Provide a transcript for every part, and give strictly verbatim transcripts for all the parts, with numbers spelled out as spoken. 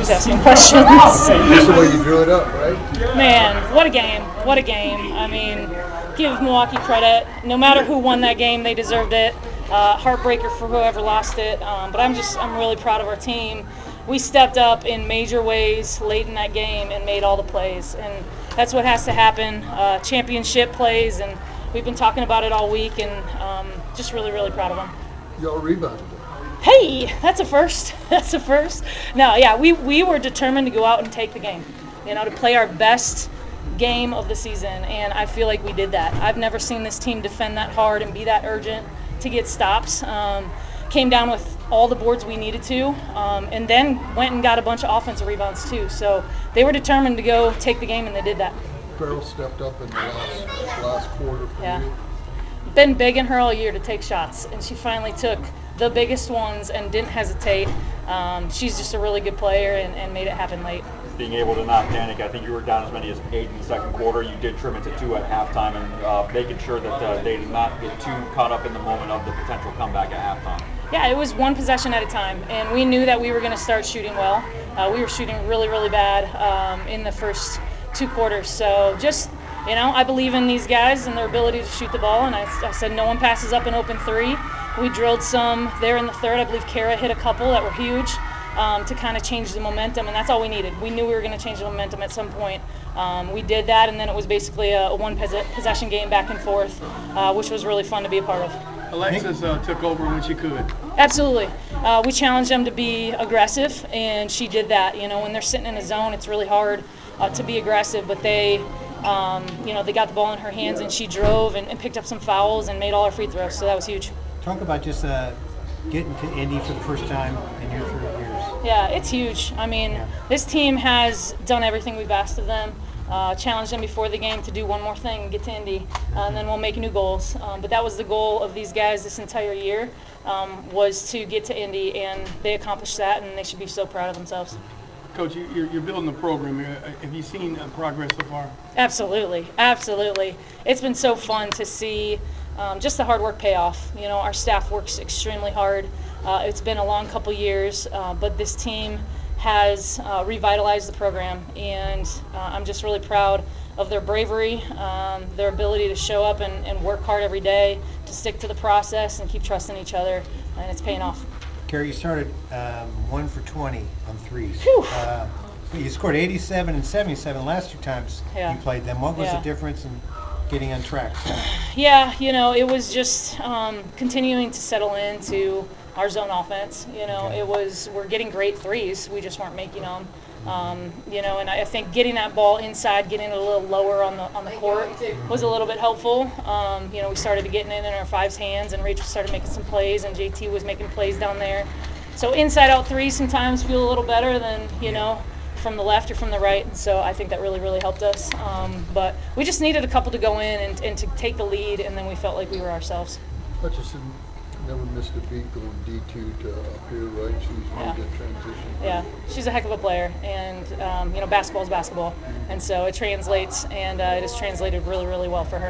who's asking questions. That's the way you drew it up, right? Man, what a game. What a game. I mean, give Milwaukee credit. No matter who won that game, they deserved it. Uh, heartbreaker for whoever lost it. Um, but I'm just, I'm really proud of our team. We stepped up in major ways late in that game and made all the plays. And that's what has to happen. Uh, championship plays, and we've been talking about it all week, and um, just really, really proud of them. Y'all rebounded. Hey, that's a first. That's a first. No, yeah, we, we were determined to go out and take the game, you know, to play our best game of the season, and I feel like we did that. I've never seen this team defend that hard and be that urgent to get stops. Um, came down with all the boards we needed to, um, and then went and got a bunch of offensive rebounds too. So they were determined to go take the game, and they did that. Farrell stepped up in the last, last quarter for yeah. you. Been begging her all year to take shots, and she finally took the biggest ones and didn't hesitate. Um, she's just a really good player and, and made it happen late. Being able to not panic, I think you were down as many as eight in the second quarter. You did trim it to two at halftime, and uh, making sure that uh, they did not get too caught up in the moment of the potential comeback at halftime. Yeah, it was one possession at a time, and we knew that we were going to start shooting well. Uh, we were shooting really, really bad um, in the first two quarters. So just, you know, I believe in these guys and their ability to shoot the ball, and I, I said no one passes up an open three. We drilled some there in the third. I believe Kara hit a couple that were huge um, to kind of change the momentum, and that's all we needed. We knew we were going to change the momentum at some point. Um, we did that, and then it was basically a, a one possession game back and forth, uh, which was really fun to be a part of. Alexis uh, took over when she could. Absolutely. Uh, we challenged them to be aggressive, and she did that. You know, when they're sitting in a zone, it's really hard uh, to be aggressive, but they, um, you know, they got the ball in her hands, and she drove and, and picked up some fouls and made all her free throws, so that was huge. Talk about just uh, getting to Indy for the first time in your three years. Yeah, it's huge. I mean, yeah. This team has done everything we've asked of them. Uh, challenged them before the game to do one more thing and get to Indy, uh, and then we'll make new goals. Um, but that was the goal of these guys this entire year, um, was to get to Indy, and they accomplished that, and they should be so proud of themselves. Coach, you're, you're building a program. Have you seen progress so far? Absolutely, absolutely. It's been so fun to see um, just the hard work pay off. You know, our staff works extremely hard. Uh, it's been a long couple years, uh, but this team has uh, revitalized the program, and uh, I'm just really proud of their bravery, um, their ability to show up and, and work hard every day, to stick to the process and keep trusting each other, and it's paying off. Carrie, you started um, one for twenty on threes. Whew. Uh, you scored eighty-seven and seventy-seven last two times yeah. you played them. What was yeah. the difference in getting on track? Yeah, you know, it was just um, continuing to settle into our zone offense. You know, okay. it was, we're getting great threes, we just weren't making them. Um, you know, and I think getting that ball inside, getting it a little lower on the on the court was a little bit helpful. Um, you know, we started getting it in our fives hands, and Rachel started making some plays, and J T was making plays down there. So inside out threes sometimes feel a little better than, you know, from the left or from the right, and so I think that really, really helped us. Um, but we just needed a couple to go in and, and to take the lead, and then we felt like we were ourselves. Hutchison never missed a beat going D two to up here, right? She's made Yeah. that transition. Yeah, she's a heck of a player, and um, you know, basketball is basketball, and so it translates, and uh, it has translated really, really well for her.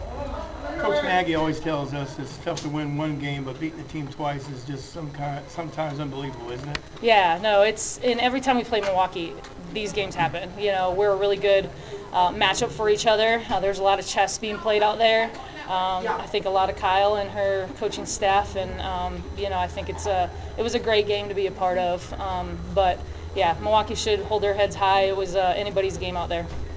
Coach Nagy always tells us it's tough to win one game, but beating the team twice is just some kind, sometimes unbelievable, isn't it? Yeah, no, it's, and every time we play Milwaukee, these games happen. You know, we're a really good uh, matchup for each other. Uh, there's a lot of chess being played out there. Um, I think a lot of Kyle and her coaching staff, and um, you know, I think it's a, it was a great game to be a part of. Um, but yeah, Milwaukee should hold their heads high. It was uh, anybody's game out there.